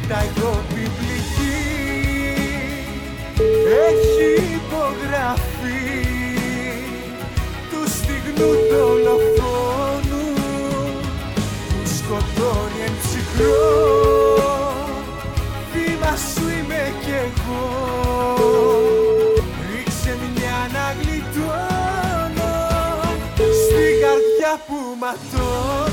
τα υποπιπλική έχει υπογραφεί του στιγνού δολοφόνου που σκοτώνει εν ψυχρό. Θύμα σου είμαι κι εγώ, ρίξε μια να γλιτώνω στην καρδιά που ματώνω.